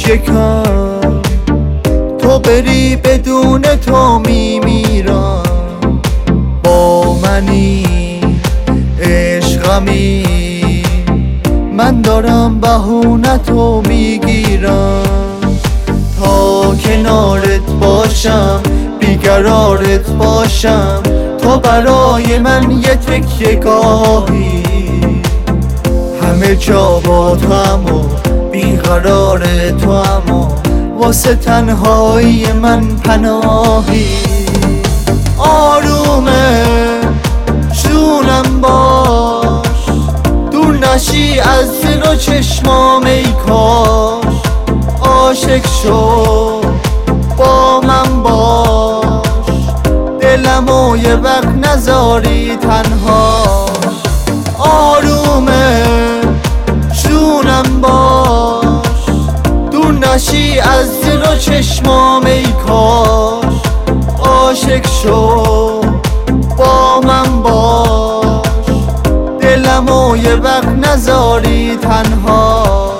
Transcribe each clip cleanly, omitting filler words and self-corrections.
شکم تو بری بدون تو میمیرم. با منی عشقمی من دارم بهونتو میگیرم تا کنارت باشم بیقرارت باشم. تو برای من یه تکیه گاهی همه جا با تو هم و بیقرار تو هم و واسه تنهایی من پناهی. آرومه جونم باش دور نشی از دل و چشمام ای کاش. عاشق شو با من باش دلمو یه وقت نذاری تنهاش. آرومه جونم باش دور نشی از دل و چشمام ای کاش. عاشق شو با من باش دلمو یه وقت نذاری تنهاش.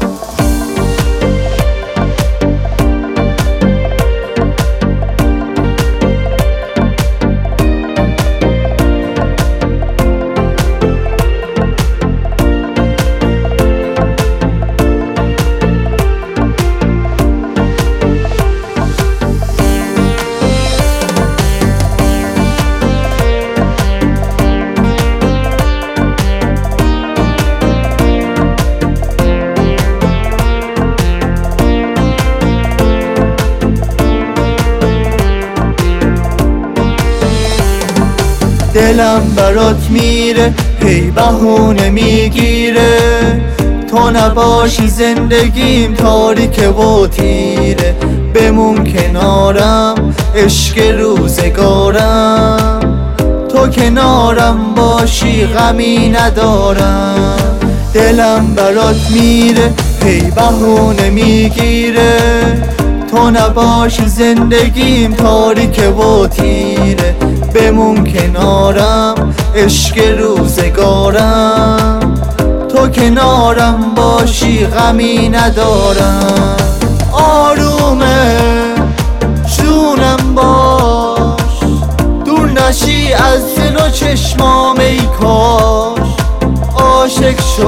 دلم برات میره هی بهونه میگیره تو نباشی زندگیم تاریکه و تیره. بمون کنارم عشق روزگارم تو کنارم باشی غمی ندارم. دلم برات میره هی بهونه میگیره تو نباشی زندگیم تاریکه و تیره. بمون کنارم عشق روزگارم تو کنارم باشی غمی ندارم. آرومه جونم باش دور نشی از دل و چشمام ای کاش. عاشق شو